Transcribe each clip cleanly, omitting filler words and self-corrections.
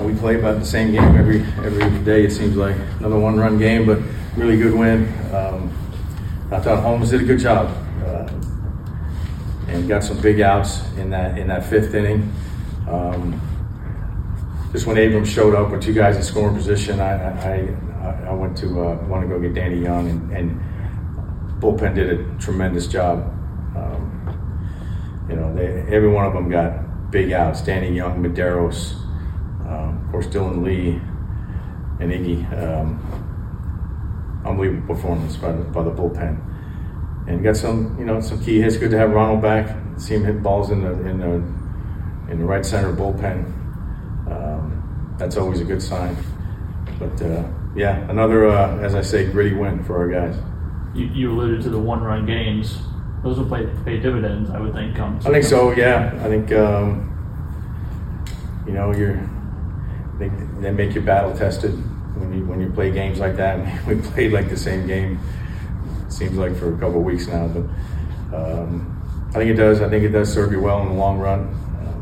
we play about the same game every day. It seems like another one-run game, but really good win. I thought Holmes did a good job and got some big outs in that fifth inning. Just when Abrams showed up with two guys in scoring position, I went to want to go get Danny Young, and bullpen did a tremendous job. Every one of them got big outs. Danny Young, Medeiros, of course Dylan Lee, and Iggy. Unbelievable performance by the bullpen, and got some key hits. Good to have Ronald back. See him hit balls in the right center bullpen. That's always a good sign. But another as I say, gritty win for our guys. You alluded to the one-run games. Those will pay dividends, I would think. I think so. Yeah, I think they make you battle tested when you play games like that. We played like the same game. It seems like for a couple of weeks now, but I think it does. I think it does serve you well in the long run.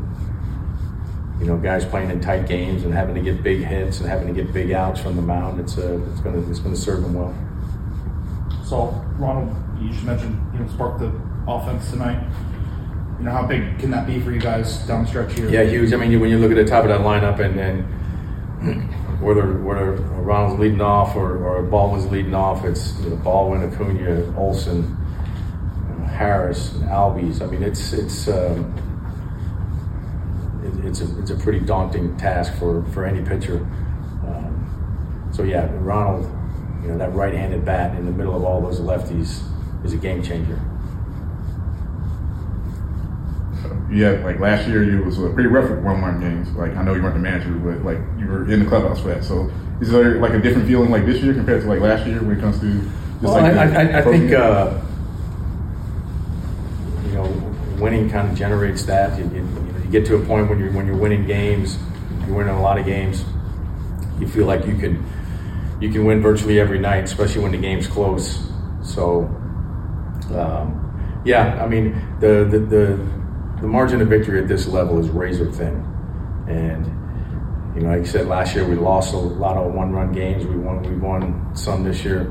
Guys playing in tight games and having to get big hits and having to get big outs from the mound. It's going to serve them well. So, Ronald, you just mentioned spark the offense tonight. How big can that be for you guys down the stretch here? Yeah, huge. I mean, when you look at the top of that lineup and whether Ronald's leading off or Baldwin's leading off, it's Baldwin, Acuna, Olsen, Harris, and Albies. I mean, it's a pretty daunting task for any pitcher. Ronald, that right-handed bat in the middle of all those lefties is a game changer. Like last year, you was pretty rough with one-run games. Like I know you weren't the manager, but like you were in the clubhouse for that. So is there like a different feeling like this year compared to like last year when it comes to? I think winning kind of generates that. You get to a point when you're winning games, you're winning a lot of games. You feel like you can win virtually every night, especially when the game's close. So, I mean, the margin of victory at this level is razor thin. And, like you said, last year we lost a lot of one-run games. We won some this year.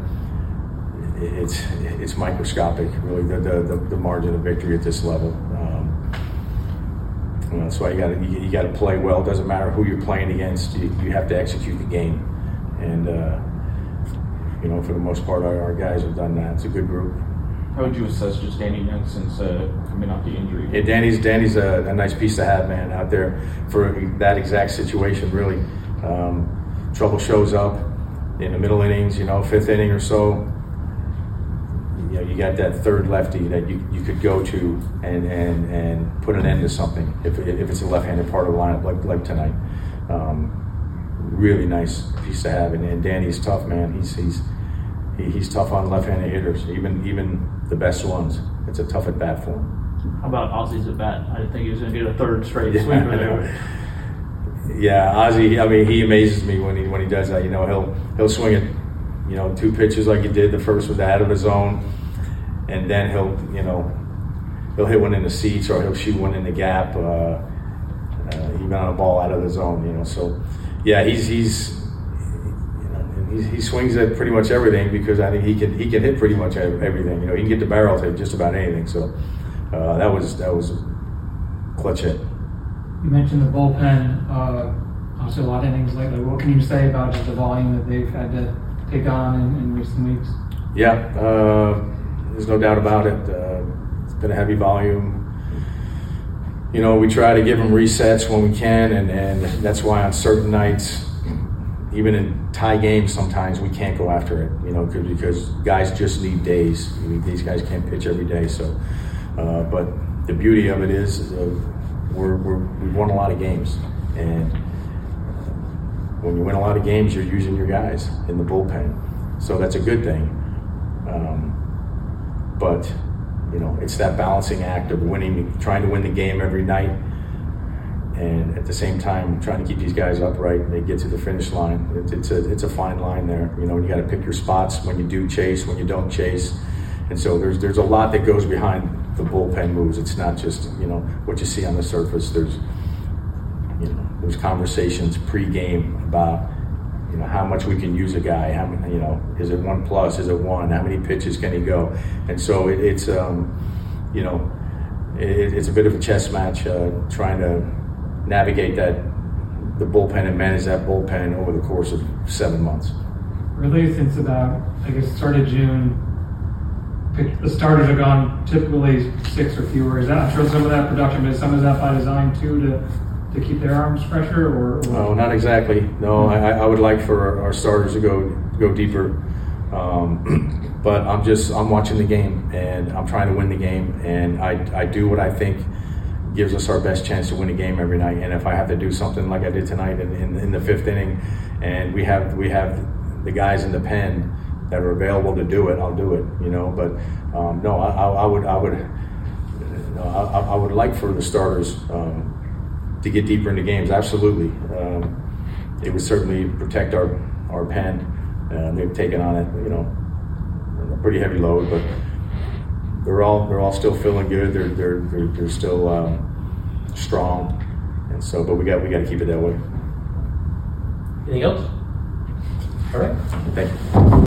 It's microscopic, really, the margin of victory at this level. That's why you got to play well. It doesn't matter who you're playing against. You have to execute the game. And, for the most part, our guys have done that. It's a good group. How would you assess just Danny Young since coming off the injury? Yeah, Danny's a nice piece to have, man, out there for that exact situation, really. Trouble shows up in the middle innings, fifth inning or so. You got that third lefty that you could go to and put an end to something if it's a left-handed part of the lineup like tonight. Really nice piece to have, and Danny's tough, man. He's tough on left-handed hitters, even the best ones. It's a tough at bat for him. How about Ozzy's at bat? I didn't think he was going to get a third straight sweeper there. Yeah, Ozzy. I mean, he amazes me when he does that. He'll swing it, 2 pitches like he did. The first was out of the zone, and then he'll hit one in the seats or he'll shoot one in the gap, even on a ball out of the zone. So yeah, he swings at pretty much everything because I think he can hit pretty much everything. He can get the barrel to just about anything. So that was a clutch hit. You mentioned the bullpen. Obviously, a lot of innings lately. What can you say about just the volume that they've had to take on in recent weeks? Yeah, there's no doubt about it. It's been a heavy volume. We try to give them resets when we can, and that's why on certain nights, even in tie games, sometimes we can't go after it, because guys just need days. These guys can't pitch every day. So, but the beauty of it is we've won a lot of games, and when you win a lot of games, you're using your guys in the bullpen. So that's a good thing. But it's that balancing act of trying to win the game every night, and at the same time trying to keep these guys upright and they get to the finish line. It's a fine line there. You got to pick your spots when you do chase, when you don't chase, and so there's a lot that goes behind the bullpen moves. It's not just what you see on the surface. There's there's conversations pre-game about, you know, how much we can use a guy, how many, you know, is it 1+, is it 1, how many pitches can he go? And so it's you know, it's a bit of a chess match trying to navigate the bullpen and manage that bullpen over the course of 7 months. Really, since about, I guess, start of June, the starters are gone typically 6 or fewer. Is that, I'm sure some of that production, but some of that by design too to keep their arms fresher, or? No, not exactly. No, I would like for our starters to go deeper, but I'm watching the game and I'm trying to win the game, and I do what I think gives us our best chance to win a game every night. And if I have to do something like I did tonight in the 5th inning, and we have the guys in the pen that are available to do it, I'll do it. You know, but no, I would like for the starters to get deeper into games. Absolutely, it would certainly protect our pen. They've taken on it, you know, a pretty heavy load, but they're all still feeling good. They're still strong, and so. But we got to keep it that way. Anything else? All right. Thank you.